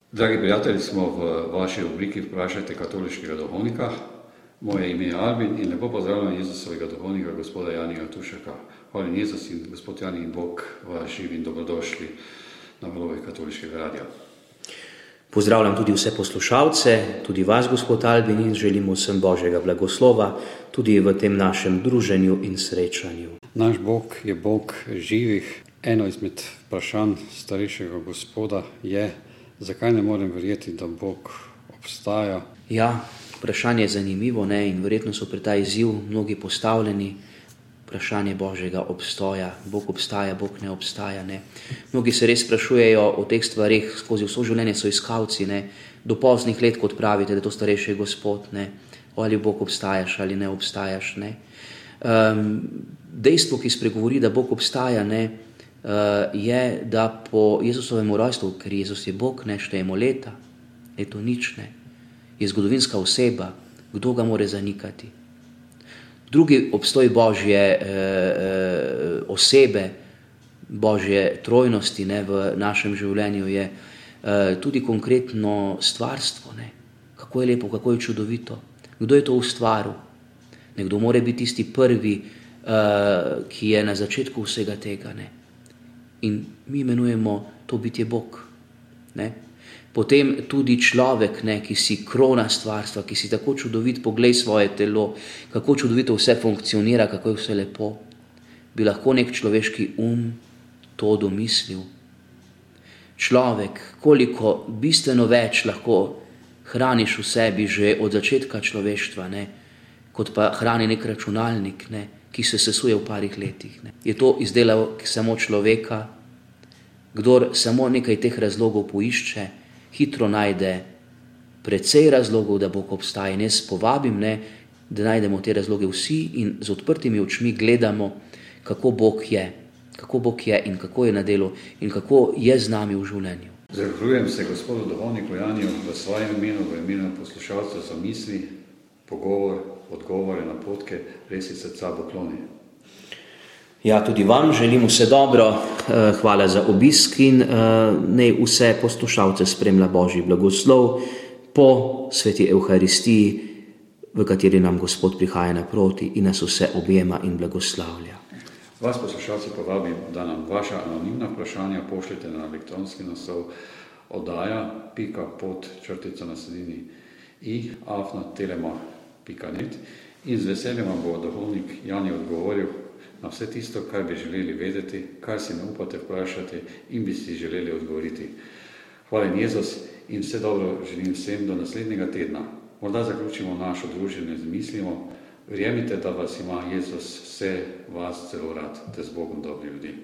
Dragi prijatelji, smo v vaši rubriki Vprašajte katoliškega duhovnika. Moje ime je Albin in lepo pozdravljam Jezusovega duhovnika, gospoda Janija Tušeka. Hvala Jezus in gospod Jani in Bog vas živi in dobrodošli na valovih katoliškega radia. Pozdravljam tudi vse poslušalce, tudi vas, gospod Albin, in želimo vsem Božjega blagoslova, tudi v tem našem druženju in srečanju. Naš Bog je Bog živih. Eno izmed vprašanj starejšega gospoda je, zakaj ne morem verjeti, da Bog obstaja? Ja, vprašanje je zanimivo, in verjetno so pri ta izziv mnogi postavljeni. Vprašanje Božjega obstoja. Bog obstaja, Bog ne obstaja. Mnogi se res sprašujejo o teh stvareh, skozi vso življenje so iskalci, do poznih let, kot pravite, da je to starejši gospod, ali Bog obstajaš ali ne obstajaš. Dejstvo, ki spregovori, da Bog obstaja, je, da po Jezusovem rojstvu, ker Jezus je Bog, štejemo leta, to nič, je zgodovinska oseba, kdo ga more zanikati. Drugi obstoj Božje osebe, Božje trojnosti v našem življenju je tudi konkretno stvarstvo. Kako je lepo, kako je čudovito. Kdo je to ustvaril? Nekdo more biti tisti prvi, ki je na začetku vsega tega. In mi imenujemo to bitje Bog. Potem tudi človek, ki si krona stvarstva, ki si tako čudovit, poglej svoje telo, kako čudovito vse funkcionira, kako je vse lepo. Bi lahko nek človeški to domislil. Človek, koliko bistveno več lahko hraniš v sebi že od začetka človeštva, kot pa hrani nek računalnik, ki se sesuje v parih letih. Je to izdelal samo človeka? Kdor samo nekaj teh razlogov poišče, hitro najde precej razlogov, da Bog obstaja. In jaz povabim, da najdemo te razloge vsi in z odprtimi očmi gledamo, kako Bog je in kako je na delu in kako je z nami v življenju. Zahvaljujem se gospodu duhovniku Janiju v svojem imenu, v imenu poslušalcev za misli, pogovor, odgovore, napotke, res iz srca pokloni. Ja, tudi vam želim vse dobro, hvala za obisk in naj vse poslušalce spremlja Božji blagoslov po sveti Evharistiji, v kateri nam Gospod prihaja naproti in nas vse objema in blagoslavlja. Vas poslušalci povabim, da nam vaša anonimna vprašanja pošljete na elektronski naslov oddaja.pod_i@telema.net in z veseljem vam bo duhovnik Jani odgovoril na vse tisto, kar bi želeli vedeti, kar si ne upate vprašati in bi si želeli odgovoriti. Hvala Jezus in vse dobro želim vsem do naslednjega tedna. Morda zaključimo našo druženje z mislimo, verjemite, da vas ima Jezus vse vas zelo rad, te z Bogom dobri ljudi.